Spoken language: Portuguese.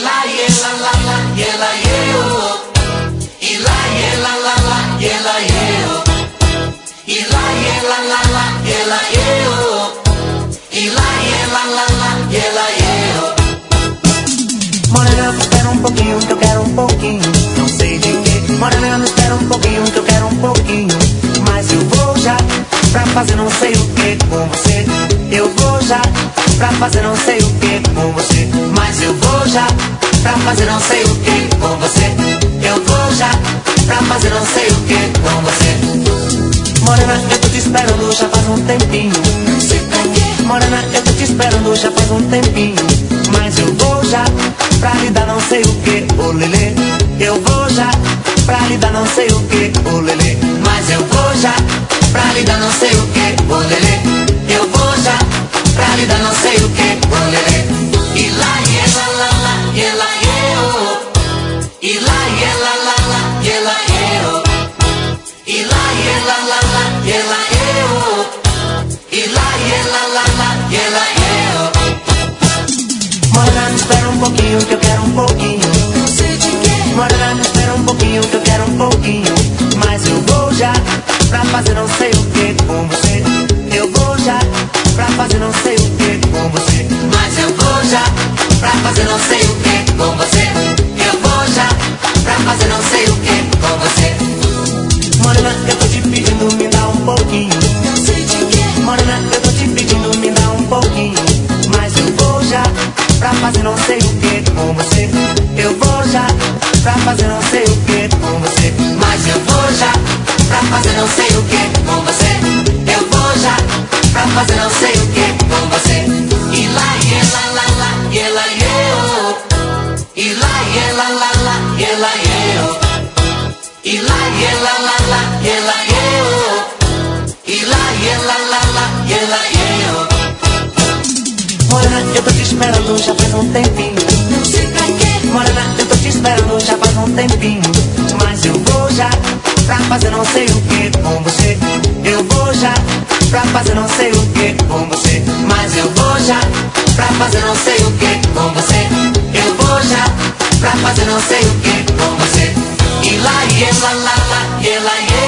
la ye la la la ye la ye oh. I la ye la la la ye la ye oh. I la ye la la la ye la ye oh. I la ye la la la ye la ye oh. Morena, espera um pouquinho que eu quero um pouquinho. Não sei de quê. Morena, espera um pouquinho que eu quero um pouquinho. Mas eu vou já pra fazer não sei o que com você. Eu vou já pra fazer não sei o que com você. Mas eu vou já pra fazer não sei o que com você. Eu vou já pra fazer não sei o que com você. Morena, eu tô te esperando já faz um tempinho. Não sei pra quê. Morena, eu tô te esperando já faz um tempinho. Mas eu vou já pra lhe dar não sei o que, ô lelê. Eu vou já pra lhe dar não sei o que, ô lelê. Mas eu vou já pra lhe dar não sei o que, ô lelê. Eu vou já pra lhe dar não sei o que, ô lelê. I la ye la la la ye la ye oh. I la ye la la la ye la ye oh. I la ye la la la ye la ye oh. I la ye la la la ye la ye oh. Morena, me espera um pouquinho que eu quero um pouquinho. Não sei de quê. Morena, me espera um pouquinho que eu quero um pouquinho. Mas eu vou já pra fazer não sei o que com você. Eu vou já pra fazer não sei o que com você. Mas eu vou já pra fazer não sei o que com você. Eu vou já pra fazer não sei o que com você. Morena, eu tô te pedindo, me dá um pouquinho. Não sei de quê. Morena, eu tô te pedindo, me dá um pouquinho. Mas eu vou já pra fazer não sei o que com você. Eu vou já pra fazer não sei o que com você. Mas eu vou já pra fazer não sei o que com você. Eu vou já pra fazer não sei o que com você. I la ye la la la ye la ye oh. I la ye la la la ye la ye oh. I la ye la la la ye la ye oh. I la ye la la la ye la ye oh. Morena, eu tô te esperando já faz um tempinho. Não sei pra quê. Morena, eu tô te esperando já faz um tempinho. Mas eu vou já pra fazer não sei o que com você. Eu vou já pra fazer não sei o que com você. Mas eu vou já pra fazer não sei o que com você. Eu vou já pra fazer não sei o que com você. I la ye la la la ye la ye